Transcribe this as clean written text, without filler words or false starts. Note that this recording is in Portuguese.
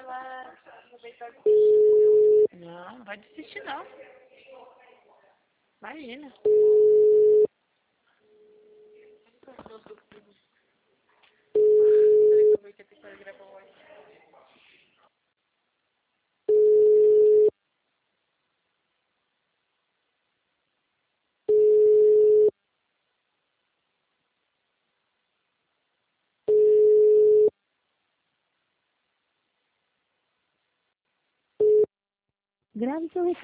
ela aproveitar. Não, não vai desistir não. Imagina. Peraí que eu vou ter que gravar hoje. Grave seu recado.